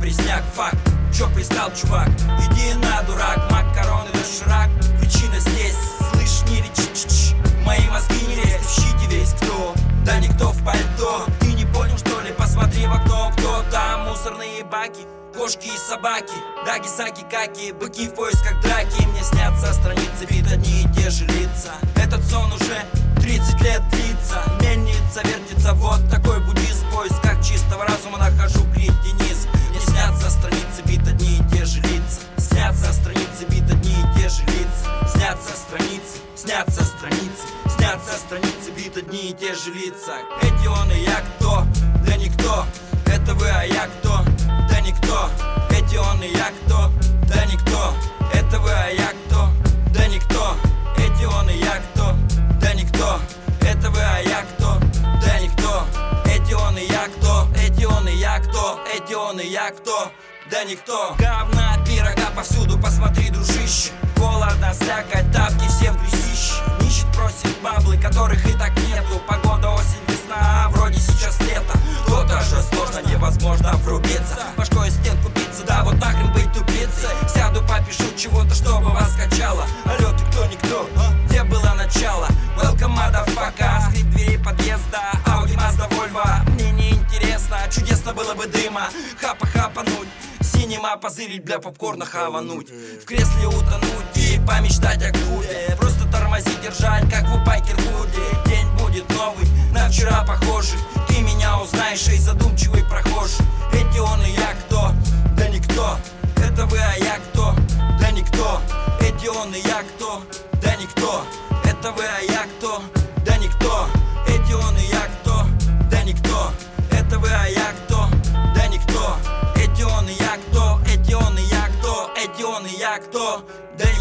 пресняк, факт. Чё пристал, чувак? Иди на, дурак, макароны доширак. Причина здесь, слышь, не речи, мои мозги не лезь, в щите весь кто? Да никто в пальто. Ты не понял, что ли? Посмотри в окно, кто там? Мусорные баки, кошки и собаки, даги, саки, каки, быки в поисках драки. Мне снятся страницы, вид одни и те же лица. Этот сон уже 30 лет длится. Мельница вертится, вот такой буддизм. В поисках чистого разума нахожу кретинизм. Мне снятся страницы, вид одни и те же лица. Снятся страницы, вид одни и те же лица. Снятся страницы, снятся страницы, снятся страницы, вид одни и те же лица. Эти он и я кто? Да никто. Это вы, а я кто? Да никто. Эти он и я кто? Да никто. Это вы, а я кто? Да никто. Эти он и я кто? Да никто. Это вы, а я кто? Да никто. Эти он и я кто? Эти он и я кто? Эти он и я кто? Да никто. Говна, пирога повсюду, посмотри, дружище. Холодно, слякоть, тапки все в грязище. Нищет, просит баблы, которых и так нету. Погода, осень, весна, а вроде сейчас лето. То-то же сложно, невозможно врубиться. Башкой стенку биться, да вот нахрен быть тупицей. Сяду, попишу чего-то, чтобы вас качало. Алло, ты кто, никто? Где было начало? Welcome, motherfucker. Скрип дверей подъезда, Audi, Mazda, Volvo. Мне не интересно, чудесно было бы дыма. Хапа-хапануть, синема позырить, для попкорна хавануть. В кресле утонуть и помечтать о клубе. Просто тормозить, держать, как в байкер-худе. День будет новый, на вчера похожий. Ты меня узнаешь, эй, задумчивый прохожий. Эти он и я кто? Да никто. Это вы, а я кто? Да никто. Эти он и я кто? Да никто. Это вы, а я кто? Да никто. Эти он и я кто? Да никто. Это вы, а я кто? Да никто. Эти он и я кто? Эти он и я кто? Эти он и я кто? Да